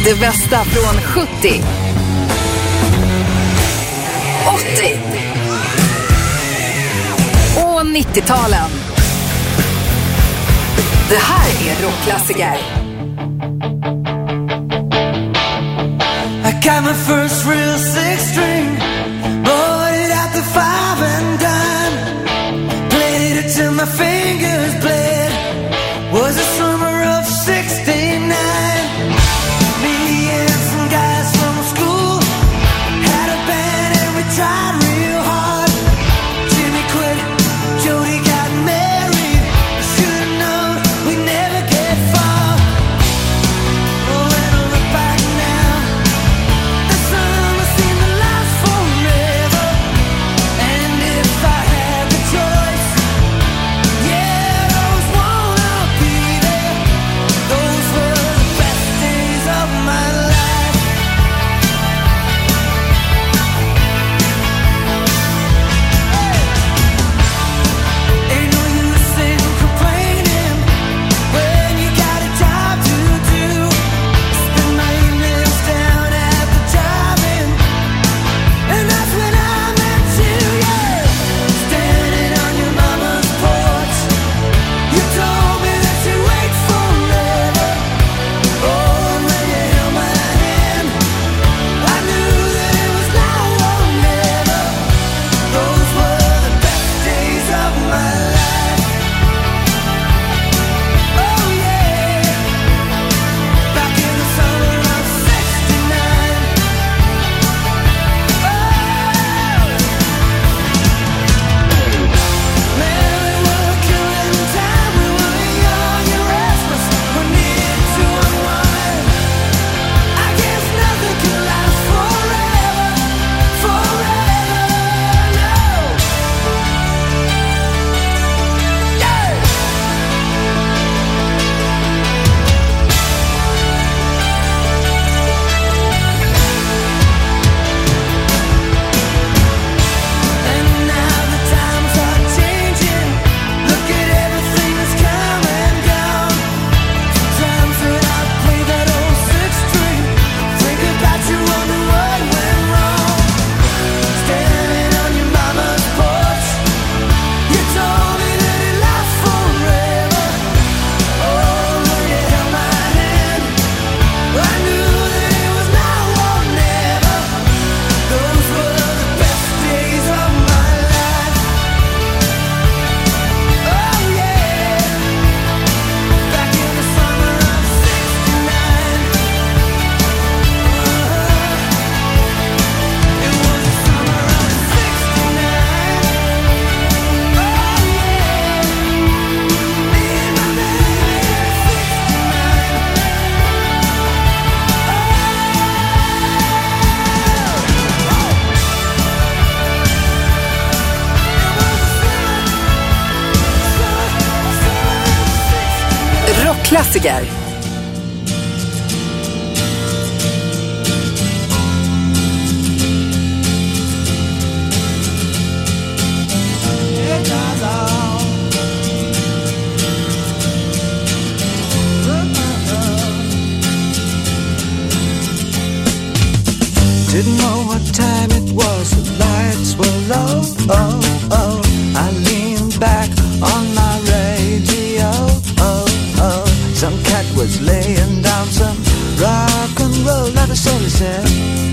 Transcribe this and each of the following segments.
Det bästa från 70, 80 och 90-talen. Det här är rockklassiker. I got my first real six string, bought it at the 5 and dime, played it till my fingers bled. Was the summer of 69. Me and some guys from school had a band and we tried real hard. Jimmy quit, Jody got married. Should've known we never get far. Oh, when I look back now, the summer seemed to last forever. And if I had the choice, yeah, those wanna be there. Those were the best days of my life. Ain't no use in complaining when you got a job to do. Spend my evenings down at the drive-in, and that's when I met you, yeah. Standing on your mama's porch, you told me that you'd wait forever. Oh, when you held my hand, I knew that it was now or never. Those were the best days of my life. Oh yeah, back in the summer of 69. Man, we were killing time. We were young and restless. We needed to unwind. I guess nothing can last forever, forever, no. Yeah. And now the times are changing. Look at everything that's come and gone. Sometimes when I play that old six string, think about you, wonder what went wrong. Standing on your mama's porch, you told me that it lasts forever. Oh, when you held my hand, I knew that it was now or never. Those were the best days of my life. Oh yeah, back in the summer of 69. It was the summer of 69. Oh yeah, me and my baby 69. Rockklassiker. Didn't know what time it was, the lights were low. Oh, oh. I leaned back on my radio. Oh, oh. Some cat was laying down some rock and roll, like a soul said.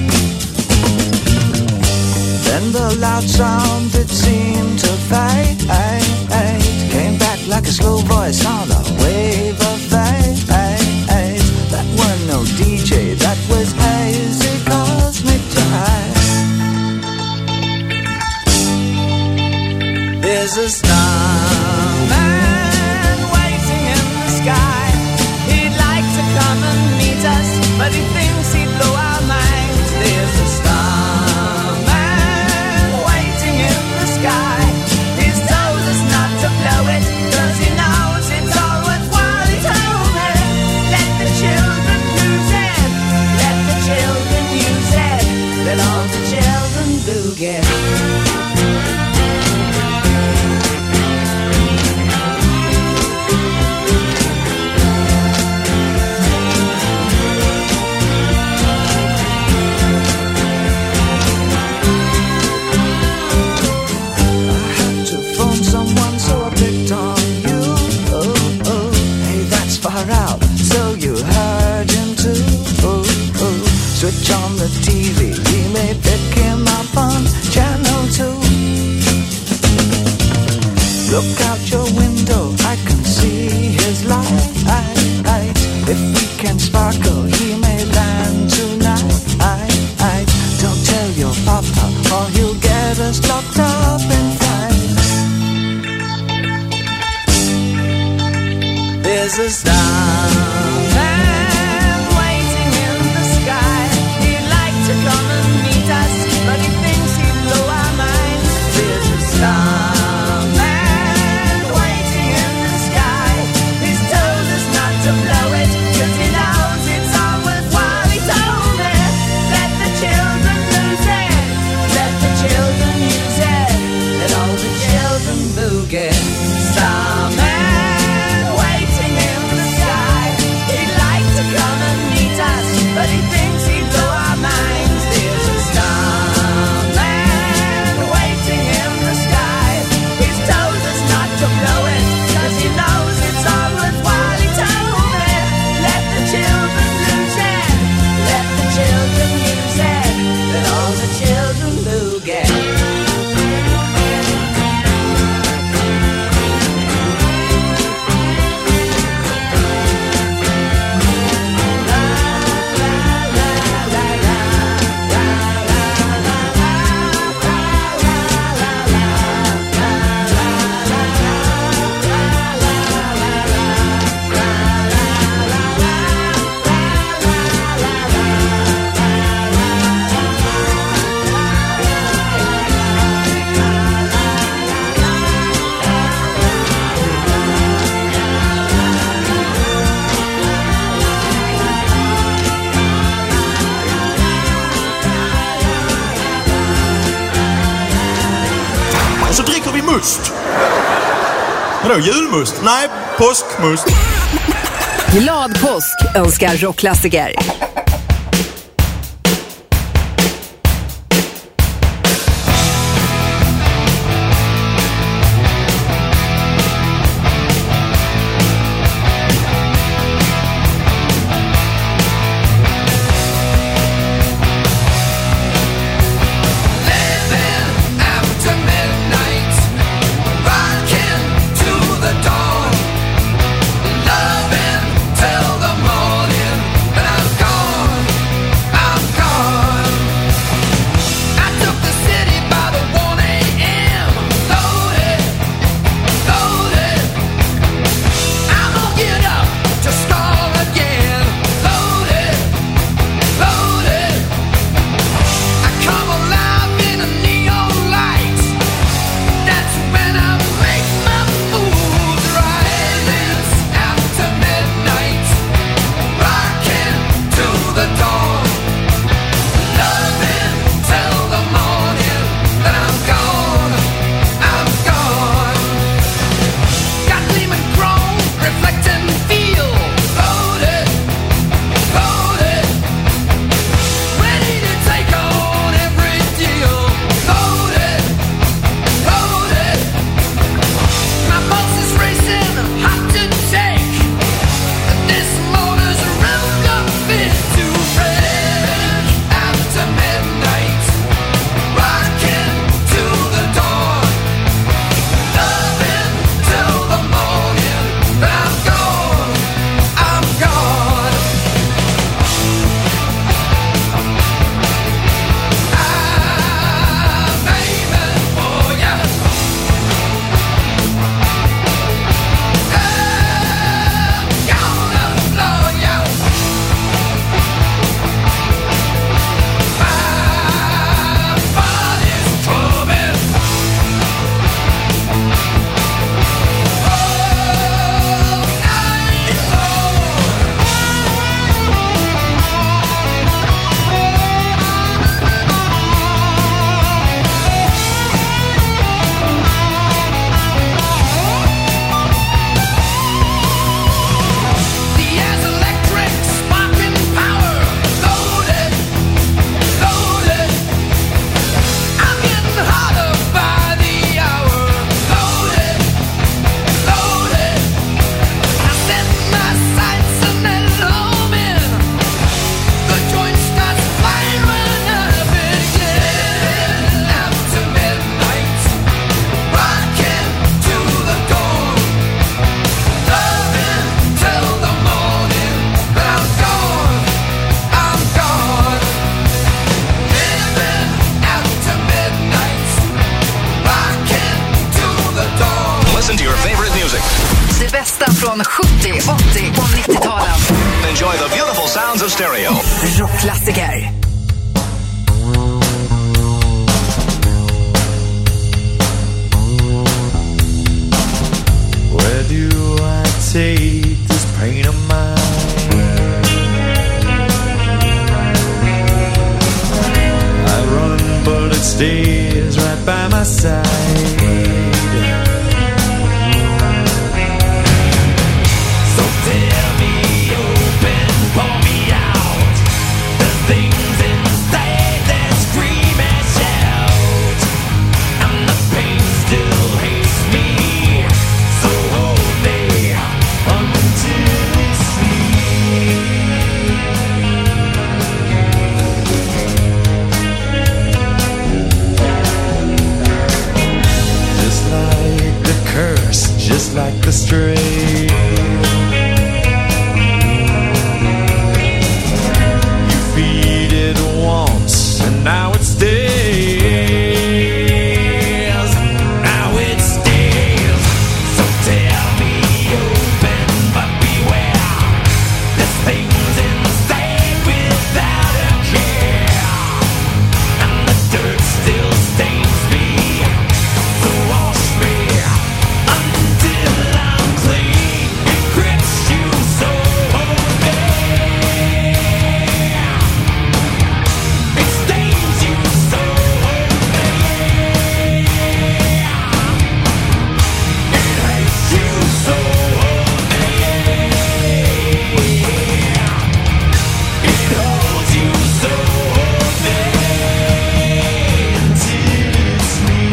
Then the loud sound, it seemed to fade. Came back like a slow voice on a wave of fade. That was no DJ, that was hazy cosmic jive. There's a starman waiting in the sky. He'd like to come and meet us, but he thinks he'd blow our minds. There's a starman waiting in the sky. He's told us not to blow it, 'cause he knows it's all worthwhile. He told me, let the children use it, let the children use it, let all the children boogie. far out, so you heard him too. Switch on the TV, we may pick him up on channel 2. Look out your window, I can see his light. If we can sparkle, he may land tonight. Don't tell your papa, or he'll get us locked up inside. There's a starman waiting in the sky. He'd like to come and meet us, but he thinks he'd blow our minds. There's a starman waiting in the sky. He's told us not to blow it, 'cause he knows it's all worthwhile. He told me, let the children lose it, let the children use it, let all the children boogie. Starman waiting in the sky. He'd like to come and meet us, but he thinks he'd blow our minds. There's a starman waiting in the sky. He's told us not to blow it, 'cause he knows it's all worthwhile. He told me, let the children lose it, let the children use it, let all the children boogie. Så dricker vi must. Vadå, julmust? Nej, påskmust. Glad påsk önskar rockklassiker. Till the morning, and I've gone bästa från 70, 80 och 90-talen. Enjoy the beautiful sounds of stereo. Rockklassiker. Where do I take this pain of mine? I run, but it stays right by my side. So tell me open, pour me out the things inside that scream and shout, and the pain still hates me. So hold me until it's just like the curse, just like the stray. You feed it once, and now it stays. Now it stays. So tell me open, but beware. This thing's inside without a care, and the dirt still stains me. So wash me until I'm clean. It grips you, so hold me. It stains you, so hold me. It hates you, so hold me. It holds you, so hold me. Until it's me.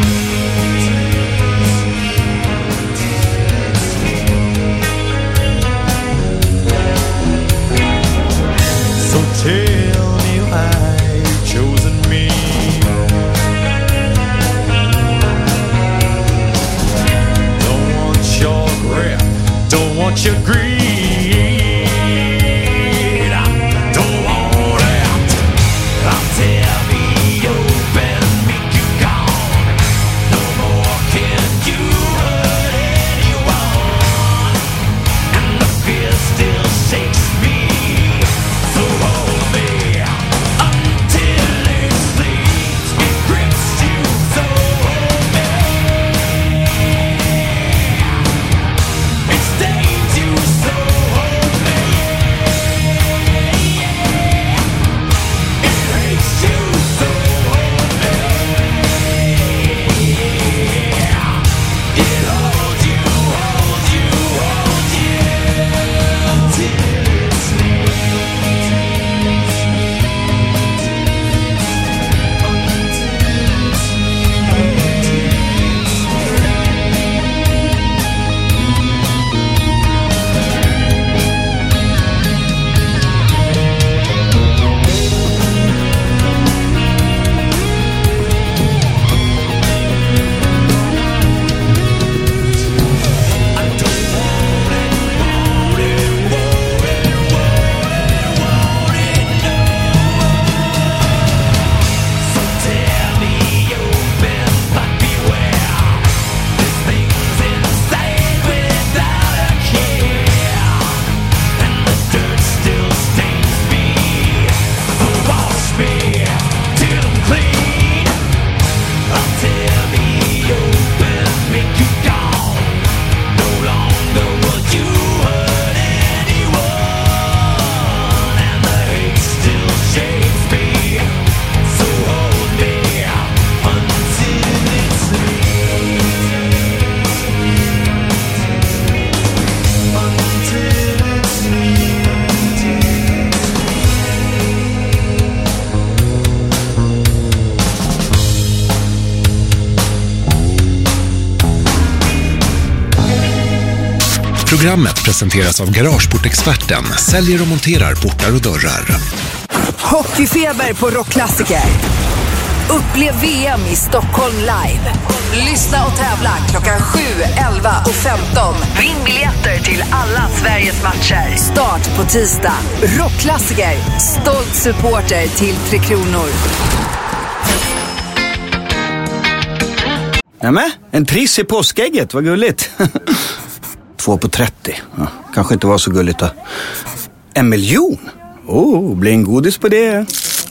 So tell me why you've chosen me. Don't want your grip, don't want your greed. Don't want it. I'll tell me open, make you gone. No more can you hurt anyone, and the fear still shakes me. So hold me until it sleeps. It grips you, so hold me. It stains you, so hold me. It hates you, so hold me. It holds you, holds you, holds you till it's Programmet presenteras av Garageportexperten, säljer och monterar portar och dörrar. Hockeyfeber på Rockklassiker. Upplev VM i Stockholm live. Lyssna och tävla klockan 7, 11 och 15. Vinn biljetter till alla Sveriges matcher. Start på tisdag. Rockklassiker. Stolt supporter till 3 Kronor. Nämen, en triss i påskägget, vad gulligt. 2 på 30. Ja, kanske inte var så gulligt då. 1 miljon? Blir en godis på det.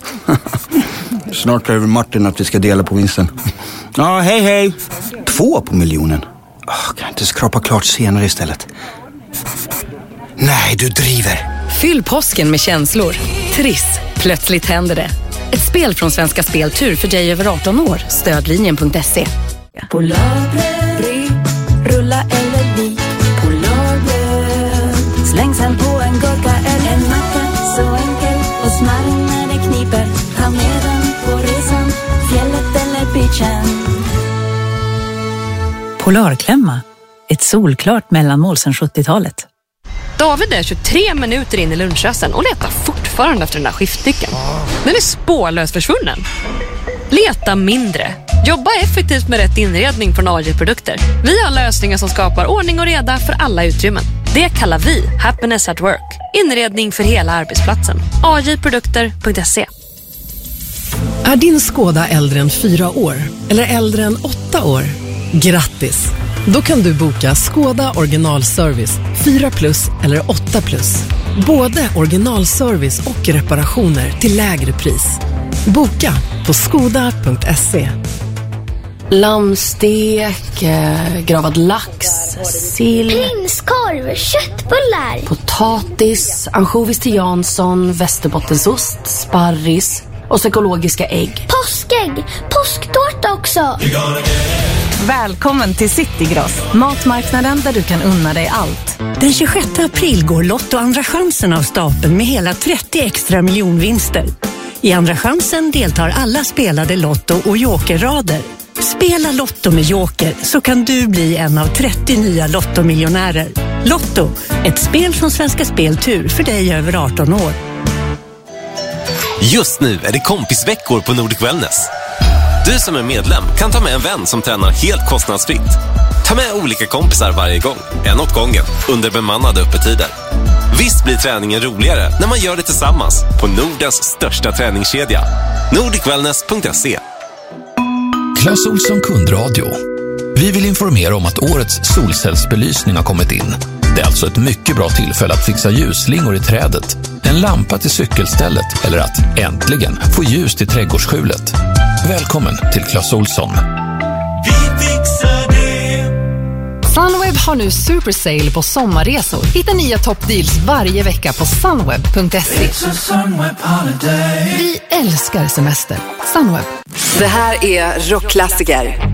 Snart kräver Martin att vi ska dela på vinsten. Ja, hej. 2 på miljonen. Kan jag inte skrapa klart senare istället? Nej, du driver. Fyll påsken med känslor. Triss. Plötsligt händer det. Ett spel från Svenska Speltur för dig över 18 år. Stödlinjen.se. Polarbröd, rulla eller vik. Polarbröd, släng sen på en gurka eller en macka. Så enkel och smarrig när det kniper. Ta med den på resan, fjället eller beachen. Polarklämma, ett solklart mellanmål sedan 70-talet. David är 23 minuter in i lunchrasten och letar fortfarande efter den där skiftnyckeln. Den är spårlöst försvunnen. Leta mindre. Jobba effektivt med rätt inredning från AJ-produkter. Vi har lösningar som skapar ordning och reda för alla utrymmen. Det kallar vi Happiness at Work. Inredning för hela arbetsplatsen. AJ-produkter.se. Är din Skoda äldre än 4 år eller äldre än 8 år? Grattis! Då kan du boka Skoda originalservice 4+ eller 8+. Både originalservice och reparationer till lägre pris. Boka på skoda.se. Lammstek, gravad lax, sill, prinskorv, köttbullar, potatis, ansjovis till Jansson, västerbottensost, sparris och så ekologiska ägg. Påskägg, påsktårta också. Välkommen till Citygross, matmarknaden där du kan unna dig allt. Den 26 april går Lotto andra chansen av stapeln med hela 30 extra miljonvinster. I andra chansen deltar alla spelade Lotto och jokerrader. Spela Lotto med joker så kan du bli en av 30 nya Lotto-miljonärer. Lotto, ett spel från Svenska Speltur för dig över 18 år. Just nu är det kompisveckor på Nordic Wellness. Du som är medlem kan ta med en vän som tränar helt kostnadsfritt. Ta med olika kompisar varje gång, en åt gången, under bemannade öppettider. Visst blir träningen roligare när man gör det tillsammans på Nordens största träningskedja. nordicwellness.se. Clas Ohlson kundradio. Vi vill informera om att årets solcellsbelysning har kommit in. Det är alltså ett mycket bra tillfälle att fixa ljusslingor i trädet, en lampa till cykelstället eller att äntligen få ljus till trädgårdsskjulet. Välkommen till Clas Ohlson. Vi fixar det. Sunweb har nu super sale på sommarresor. Hitta nya toppdeals varje vecka på sunweb.se. Vi älskar semester. Sunweb. Det här är rockklassiker.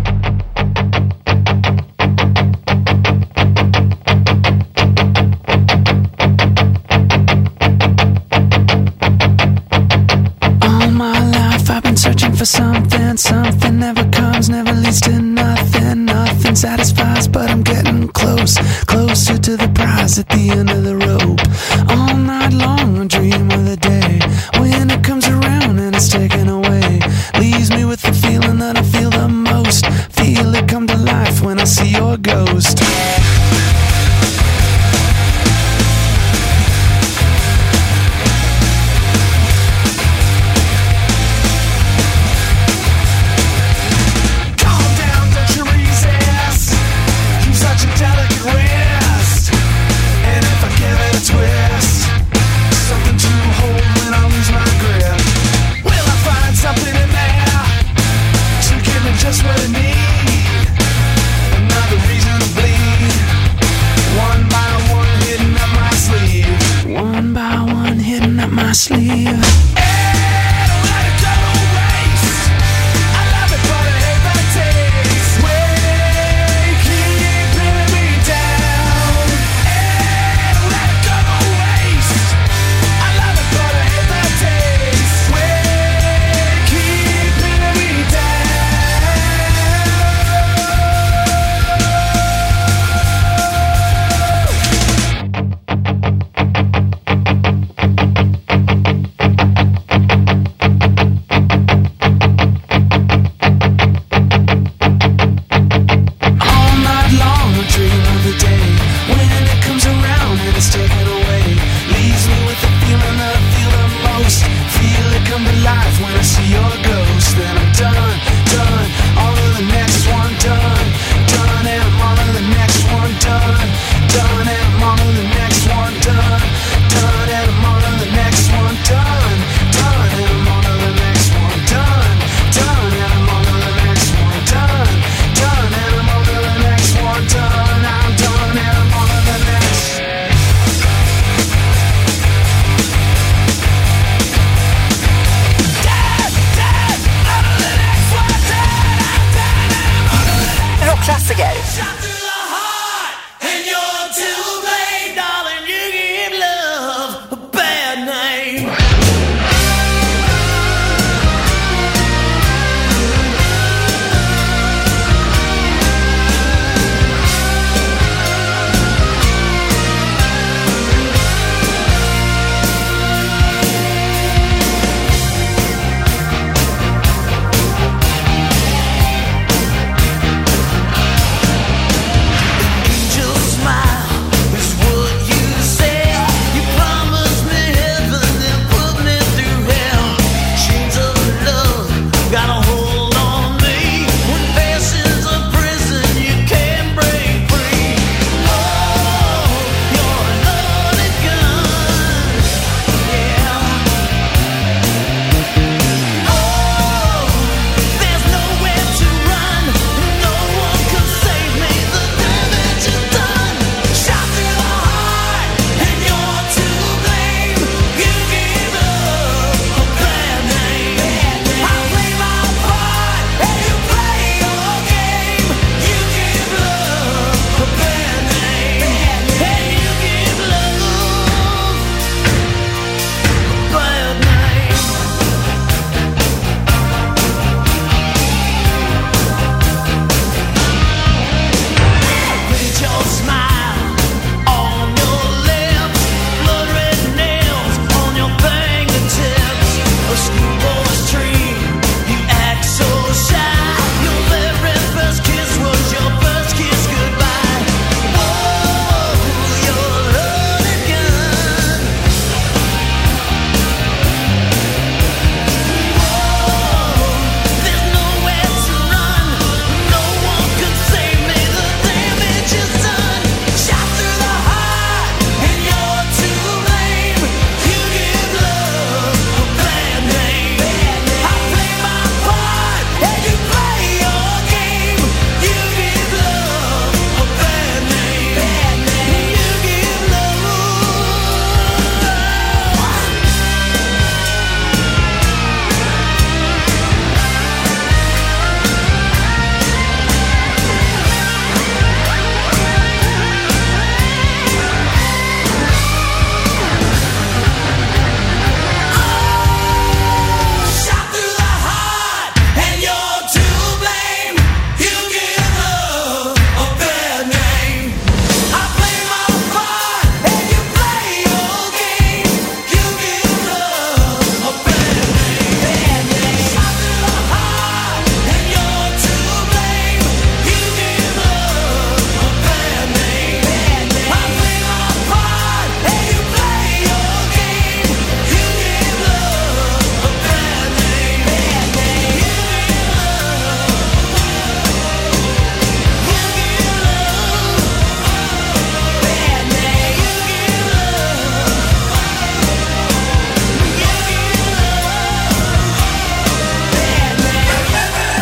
Searching for something never comes, never leads to nothing satisfies, but I'm getting closer to the prize at the end of the rope. All night long I dream of the day when it comes around and it's taken away, leaves me with the feeling that I feel the most, feel it come to life when I see your ghost. Just what I need, another reason to bleed. One by one hidden up my sleeve. One by one hidden up my sleeve. Done, and I'm on the next one, done.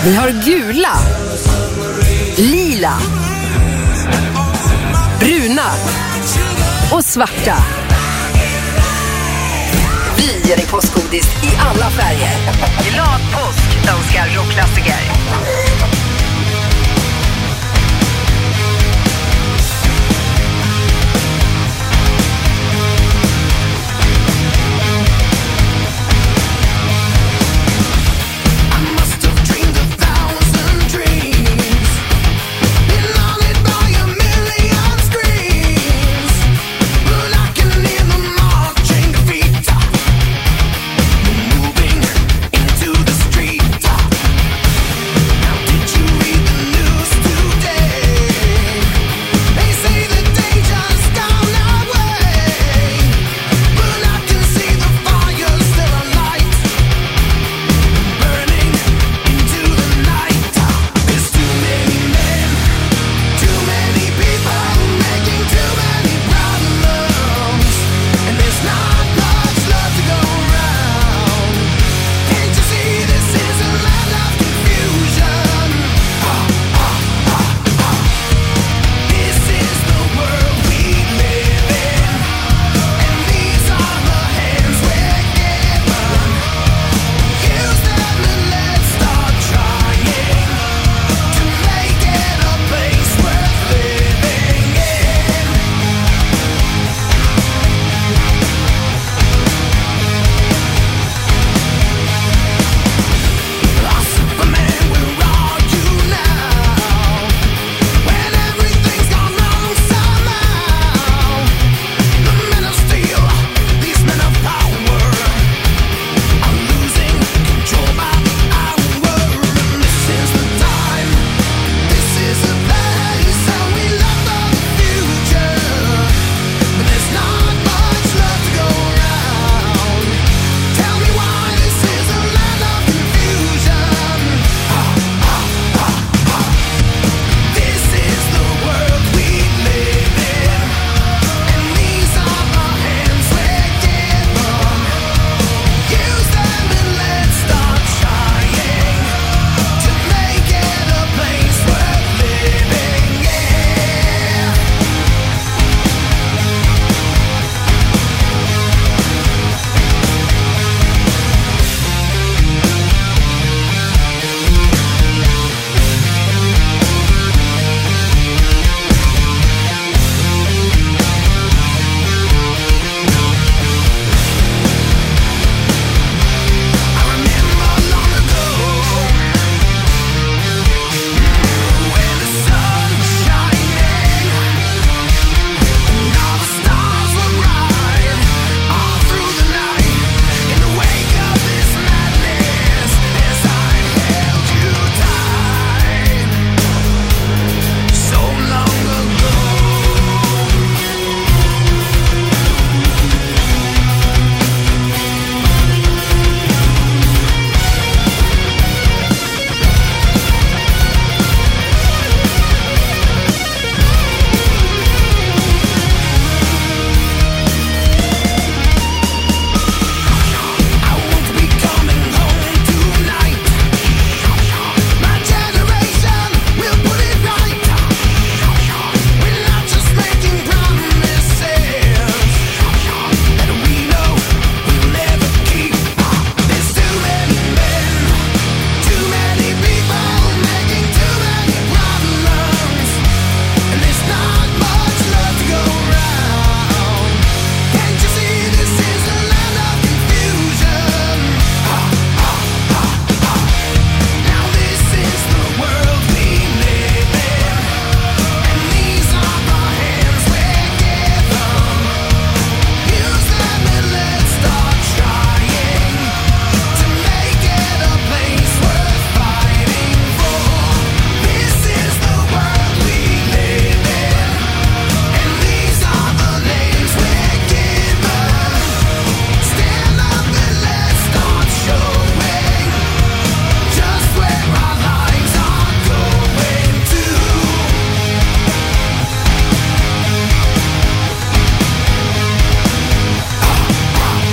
Vi har gula, lila, bruna och svarta. Vi ger dig påskgodis i alla färger. Glad påsk önskar rockklassiker.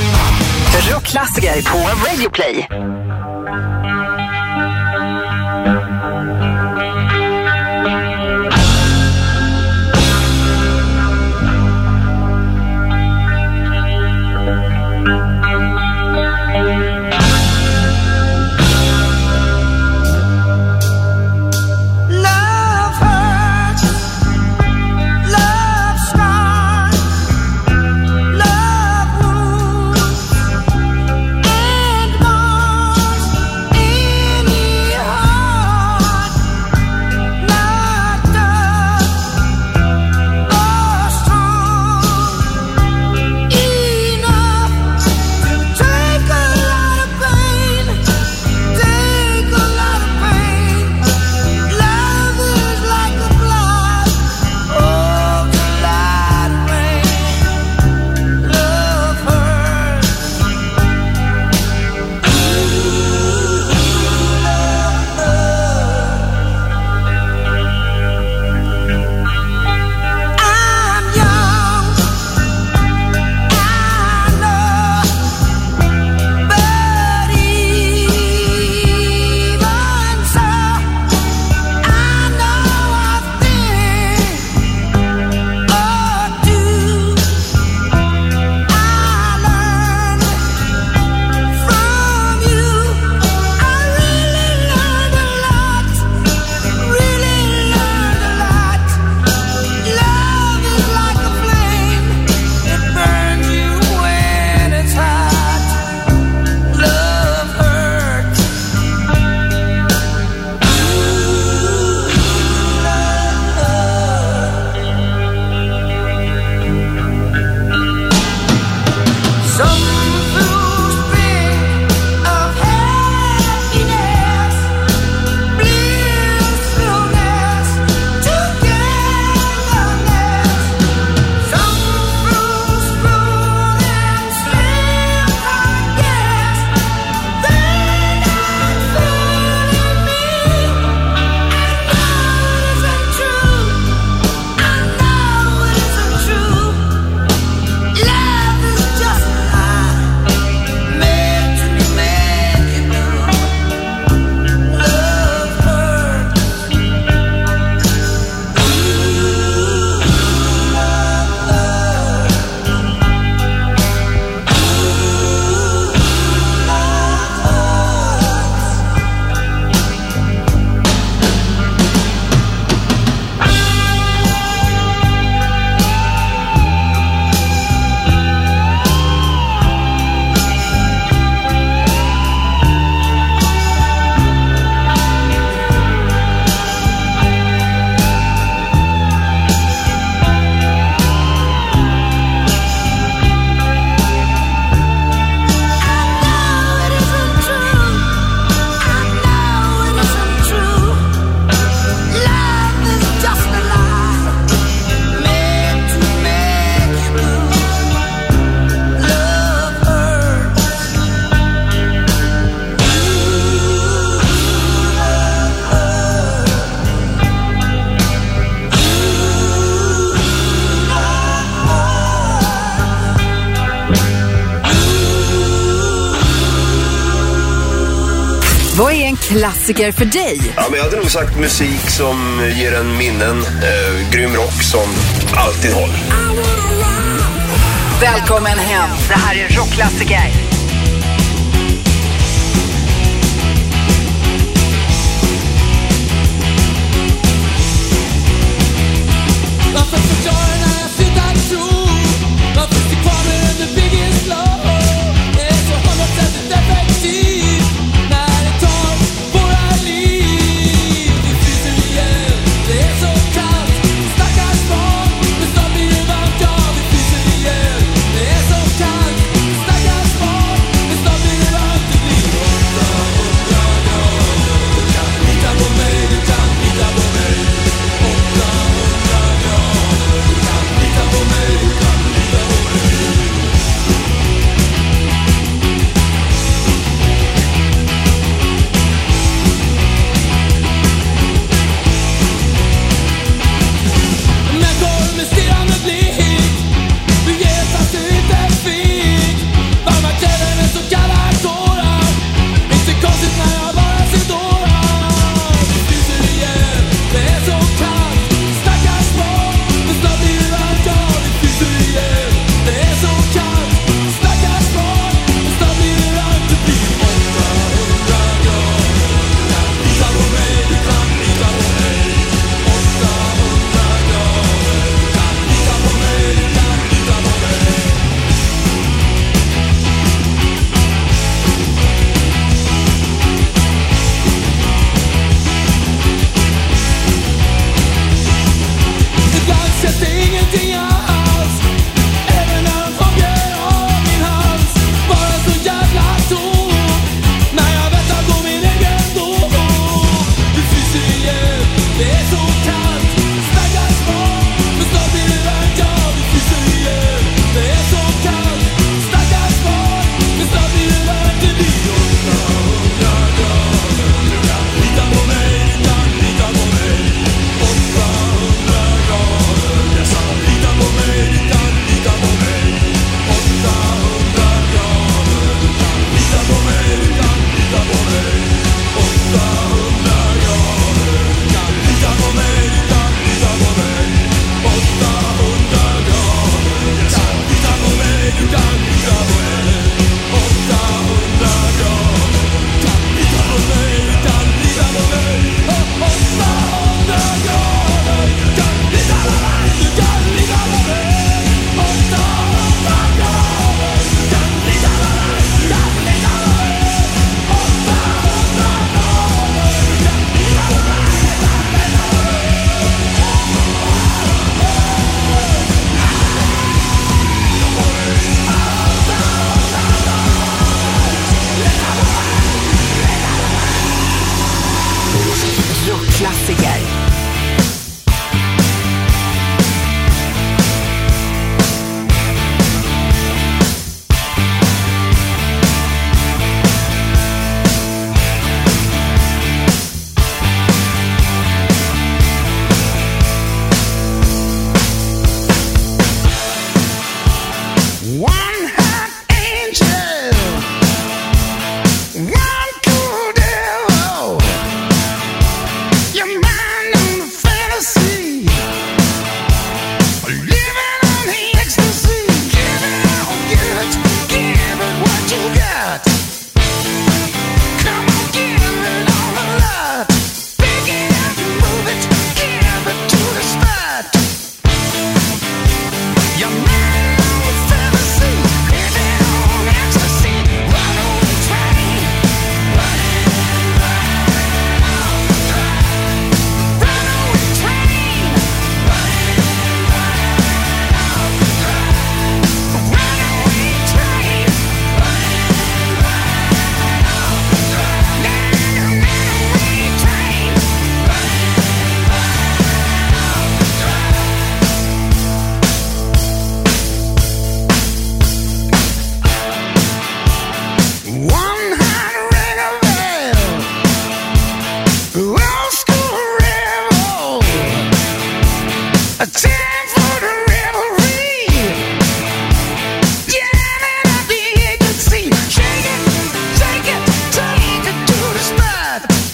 Klassiker på Radio Play. klassiker för dig? Ja, men jag hade nog sagt musik som ger en minnen. Grym rock som alltid håller. Välkommen hem. Det här är rockklassiker. Varför förklarar när jag slutar tro? Varför stick kvar med the biggest love? Det är så 100% effektivt när det tar våra liv. Vi fryser igen, det är så kallt. Stackars barn, men snart blir det varmt. Ja, vi fryser igen, det är så kallt. Stackars barn, men snart blir det varmt. Det blir 800 grader. Du kan lita på mig, du kan lita på mig. 800 grader. Du kan lita på mig, du kan lita på mig. Människor med stirrande blick, du ger fast du inte fick. Varma kläder med så kalla tårar, inte konstigt när jag bara ser dårar. Vi fryser igen, det är så kallt. Stackars barn, men snart blir det varmt. Ja, vi fryser igen, det är så kallt. Stackars barn, men snart blir det varmt. Det blir 800 grader. Du kan lita på mig, du kan lita på mig. 800 grader. Du kan lita på mig, du kan lita på mig. Ibland känns det ingenting alls, även när de fångar av min hals. Bara så jävla tom, när jag väntar på min egen dom. Du fryser igen, det är så kallt. Stackars barn, men snart blir det varmt. Ja, vi fryser igen, det är så kallt. Stackars barn, men snart blir det varmt. Det blir 800 grader. Du kan lita på mig, du kan lita på mig. 800 grader. Jag sa lita på mig, du kan lita på mig. 800 grader. Du kan lita på mig, du kan lita på mig. 800 grader. Du kan lita på mig, du kan lita på mig. 800 grader. Jag sa lita på mig, du kan lita på mig. 800 grader. Du kan lita på mig, du kan lita på mig. 800 grader. Du kan lita på mig, du kan lita på mig. 800 grader. Du kan lita på mig, du kan lita på mig. 800 grader. Du kan lita på mig, du kan lita på mig. Rockklassiker. One hot angel, one cool devil. Your mind on the fantasy, living on the ecstasy. Give it all, give it what you got. Come on, give it all a lot. Pick it up and move it, give it to the spot. Your mind on the fantasy, living on ecstasy. Runaway train, running off the track. Runaway train, running off the track. Runaway train, running off the track. Runaway train, running off the track. One hot reggae, old school rebel, a time for the revelry, jamming up the agency, shake it, take it to the spot.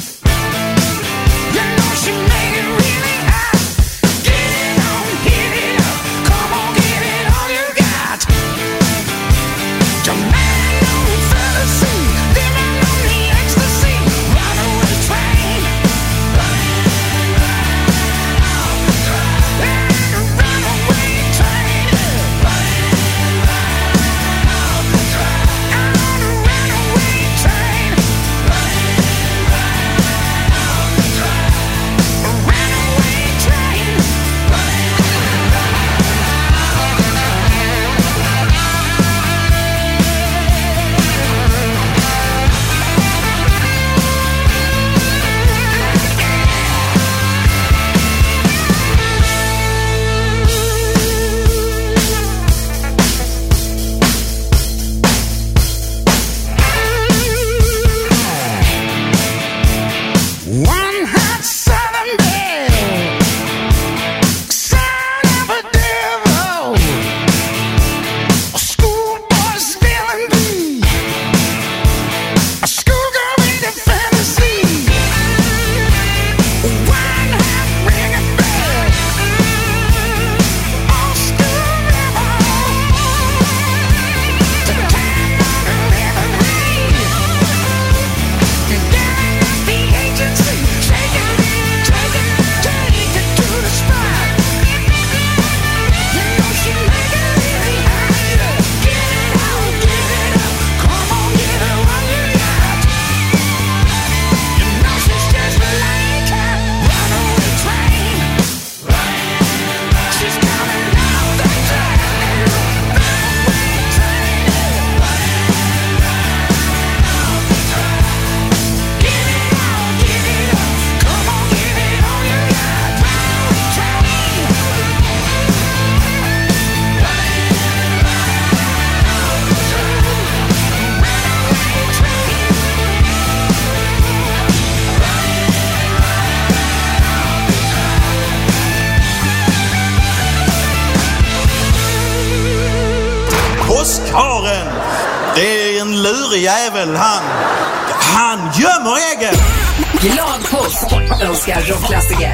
påskharen. Det är en lurig jävel han gömmer äggen. Glad påsk önskar rockklassiker.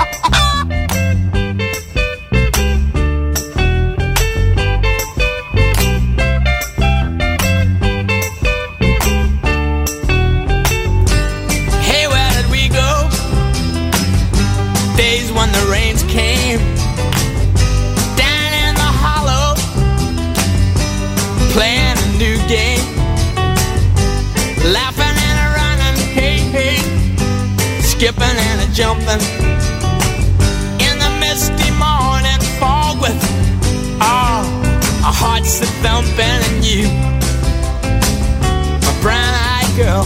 Hey, where did we go? Days when the rains came down in the hollow, playing a new game, laughing and a running, hey, hey, skipping and a jumping in the misty morning fog with our hearts a thumping, and you, my brown-eyed girl.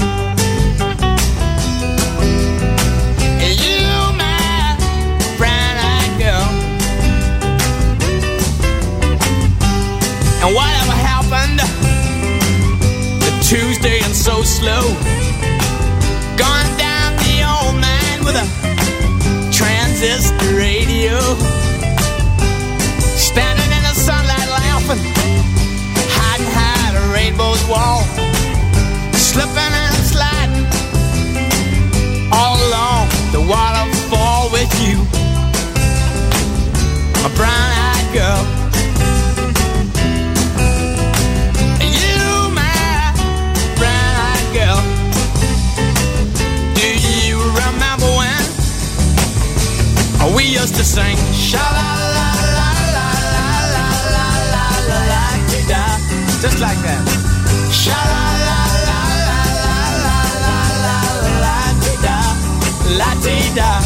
And whatever happened to Tuesday and so slow, gone down the old man with a transistor radio, standing in the sunlight laughing, hiding behind a rainbow's wall, slipping and sliding all along the waterfall with you, my brown-eyed girl. We used to sing sha-la-la-la-la-la-la-la-la-la-la-la-la, just like that. Sha-la-la-la-la-la-la-la-la-la-la-la-la.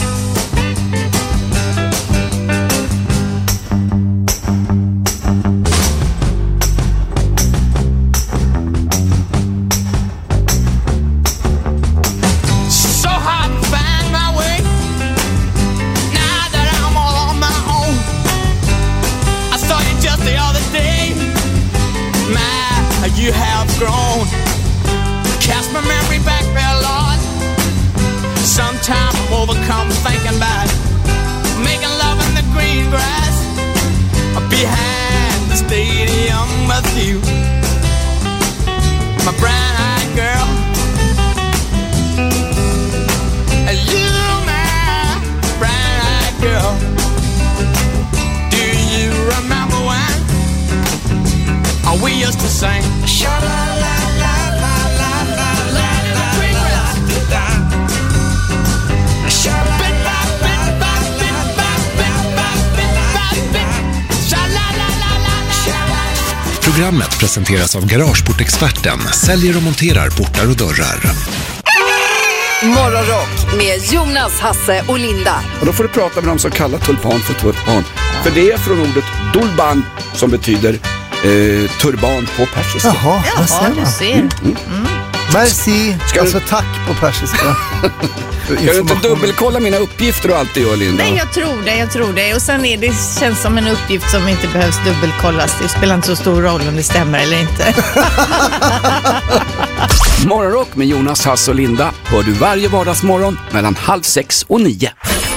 You have grown. Cast my memory back there, Lord. Sometimes I'm overcome thinking about making love in the green grass behind the stadium with you, my brown-eyed girl. You, my brown-eyed girl. Do you remember when we used to sing Programmet presenteras av Garageportexperten, säljer och monterar portar och dörrar. Morgonrock med Jonas, Hasse och Linda. Och då får du prata med dem som kallar tulpan för tulpan. För det är från ordet dulban som betyder turban på persiska. Jaha, du ser. Merci, alltså tack på persiska. Ska du inte dubbelkolla mina uppgifter och allt det gör, Linda? Nej, jag tror det. Och sen är det känns som en uppgift som inte behövs dubbelkollas. Det spelar inte så stor roll om det stämmer eller inte. Morgonrock med Jonas, Hasse och Linda hör du varje vardagsmorgon mellan 6:30 och 9.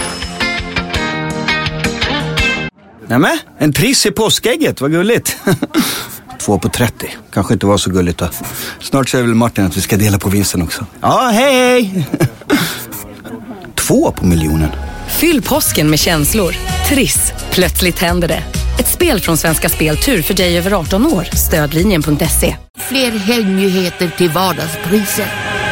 Nämen, en triss i påskägget, vad gulligt. 2 på 30, kanske inte var så gulligt då. Snart säger väl Martin att vi ska dela på vinsten också. Ja, hej! 2 på miljonen. Fyll påsken med känslor. Triss, plötsligt händer det. Ett spel från Svenska Speltur för dig över 18 år. Stödlinjen.se. Fler helgnyheter till vardagspriser.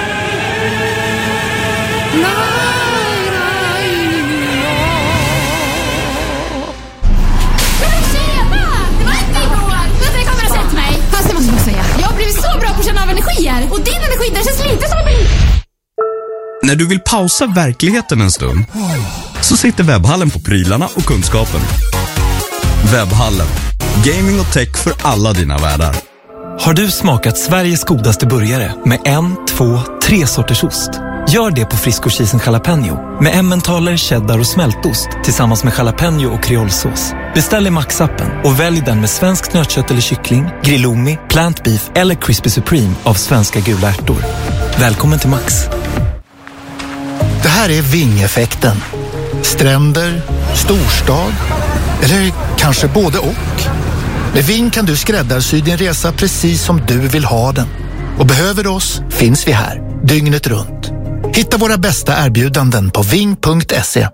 Och din energi, den känns lite som en... När du vill pausa verkligheten en stund så sitter Webbhallen på prylarna och kunskapen. Webbhallen. Gaming och tech för alla dina världar. Har du smakat Sveriges godaste burgare med 1, 2, 3 sorters ost? Gör det på Frisco Cheese Jalapeno med emmentaler, cheddar och smältost tillsammans med jalapeno och kreolsås. Beställ i Max-appen och välj den med svensk nötkött eller kyckling, grillomi, plant beef eller crispy supreme av svenska gula ärtor. Välkommen till Max. Det här är Ving-effekten. Stränder, storstad eller kanske både och. Med Ving kan du skräddarsy din resa precis som du vill ha den. Och behöver du oss finns vi här, dygnet runt. Hitta våra bästa erbjudanden på ving.se.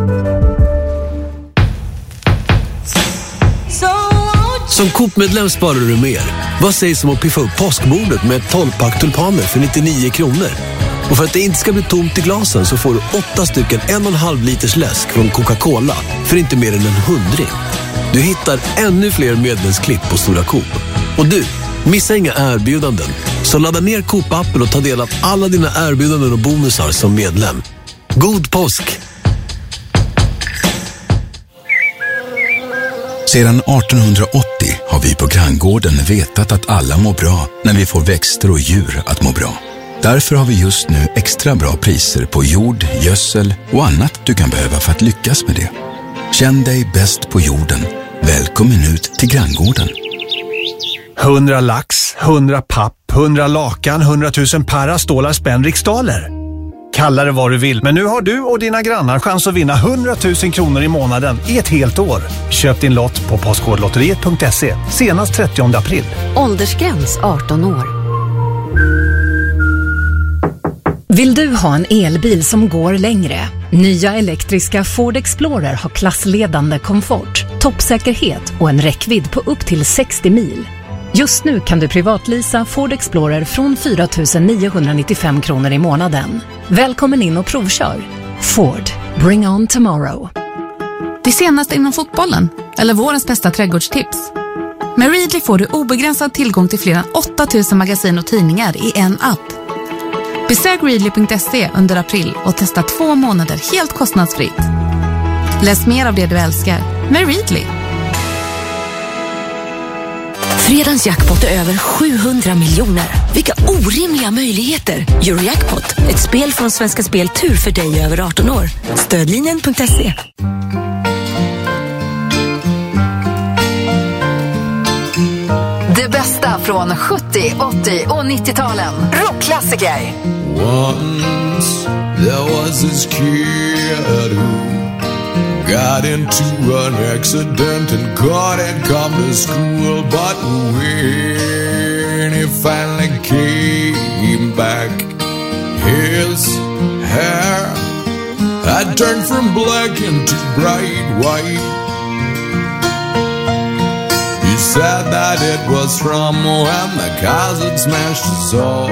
Som Coop-medlem sparar du mer. Vad sägs om att piffa upp påskbordet med ett 12-pack tulpaner för 99 kronor? Och för att det inte ska bli tomt i glasen så får du 8 stycken 1,5 liters läsk från Coca-Cola för inte mer än 100. Du hittar ännu fler medlemsklipp på Stora Coop. Och du, missa inga erbjudanden. Så ladda ner Coop-appen och ta del av alla dina erbjudanden och bonusar som medlem. God påsk! Sedan 1880 har vi på Granngården vetat att alla mår bra när vi får växter och djur att må bra. Därför har vi just nu extra bra priser på jord, gödsel och annat du kan behöva för att lyckas med det. Känn dig bäst på jorden. Välkommen ut till Granngården. 100 lax, 100 papp, 100 lakan, 100 000 para, stålar, spänn, riksdaler. Kalla det vad du vill, men nu har du och dina grannar chans att vinna 100 000 kronor i månaden i ett helt år. Köp din lott på postkodlotteriet.se senast 30 april. Åldersgräns 18 år. Vill du ha en elbil som går längre? Nya elektriska Ford Explorer har klassledande komfort, toppsäkerhet och en räckvidd på upp till 60 mil. Just nu kan du privatleasa Ford Explorer från 4 995 kronor i månaden. Välkommen in och provkör. Ford, bring on tomorrow. Det senaste inom fotbollen, eller vårens bästa trädgårdstips. Med Readly får du obegränsad tillgång till fler än 8000 magasin och tidningar i en app. Besök Readly.se under april och testa 2 månader helt kostnadsfritt. Läs mer av det du älskar med Readly. Fredagens jackpot är över 700 miljoner. Vilka orimliga möjligheter! Eurojackpot, ett spel från Svenska Spel Tur för dig över 18 år. Stödlinjen.se. Det bästa från 70, 80 och 90-talen. Rockklassiker. Once there was this kid who got into an accident and couldn't come to school. But when he finally came back, his hair had turned from black into bright white. He said that it was from when the cars had smashed his soul.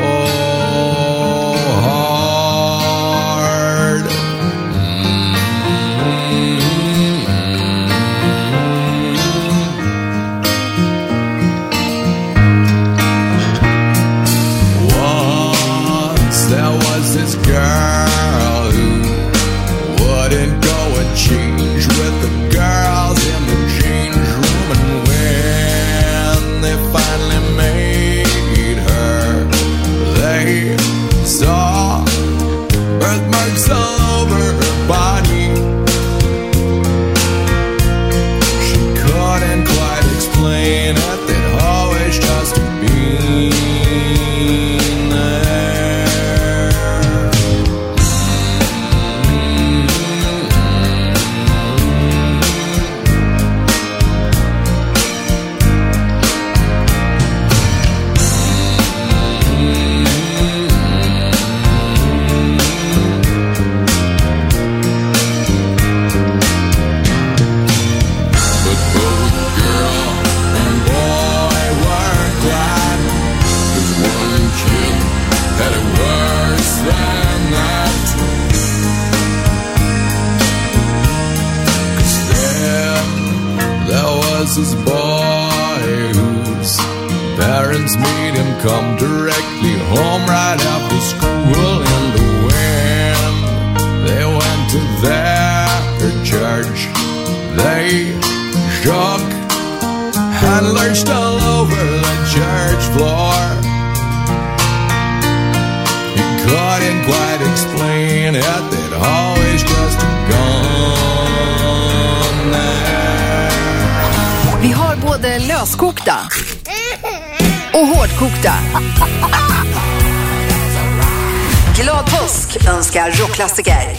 Girl who wouldn't go and change with the girls in the change room, and when they finally made her, they saw birthmarks all over her body. She couldn't quite explain it, they'd always just been there. This boy whose parents made him come directly home right after school, and when they went to their church, they shook and lurched all over the church floor. He couldn't quite explain it, they'd always just gone there. Vi har både löskokta och hårdkokta. Glad påsk önskar rockklassiker.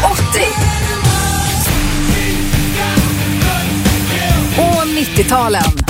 Och 90-talen.